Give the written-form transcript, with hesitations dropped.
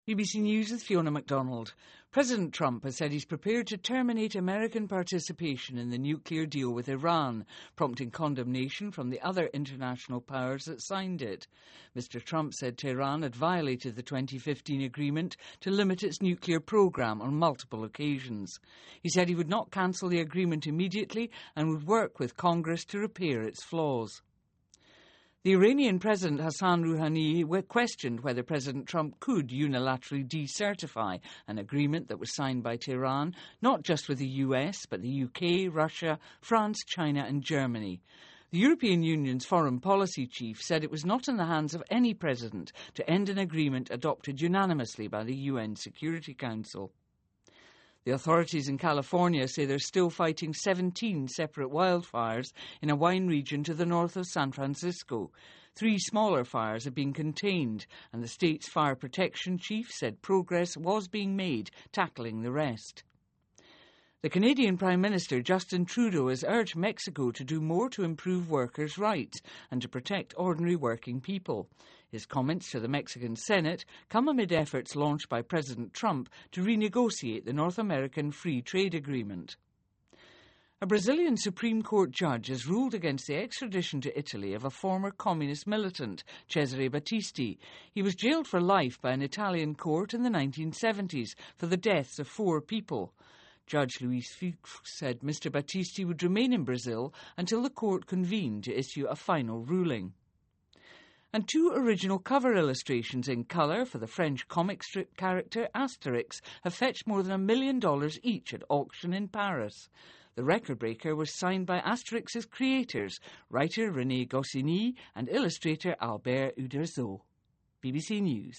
BBC News with Fiona MacDonald. President Trump has said he's prepared to terminate American participation in the nuclear deal with Iran, prompting condemnation from the other international powers that signed it. Mr. Trump said Tehran had violated the 2015 agreement to limit its nuclear program on multiple occasions. He said he would not cancel the agreement immediately and would work with Congress to repair its flaws. The Iranian President Hassan Rouhani questioned whether President Trump could unilaterally decertify an agreement that was signed by Tehran, not just with the US, but the UK, Russia, France, China and Germany. The European Union's foreign policy chief said it was not in the hands of any president to end an agreement adopted unanimously by the UN Security Council. The authorities in California say they're still fighting 17 separate wildfires in a wine region to the north of San Francisco. 3 smaller fires have been contained, and the state's fire protection chief said progress was being made tackling the rest. The Canadian Prime Minister Justin Trudeau has urged Mexico to do more to improve workers' rights and to protect ordinary working people. His comments to the Mexican Senate come amid efforts launched by President Trump to renegotiate the North American Free Trade Agreement. A Brazilian Supreme Court judge has ruled against the extradition to Italy of a former communist militant, Cesare Battisti. He was jailed for life by an Italian court in the 1970s for the deaths of 4 people. Judge Luis Fux said Mr. Battisti would remain in Brazil until the court convened to issue a final ruling. And 2 original cover illustrations in colour for the French comic strip character Asterix have fetched more than $1 million each at auction in Paris. The record breaker was signed by Asterix's creators, writer René Goscinny and illustrator Albert Uderzo. BBC News.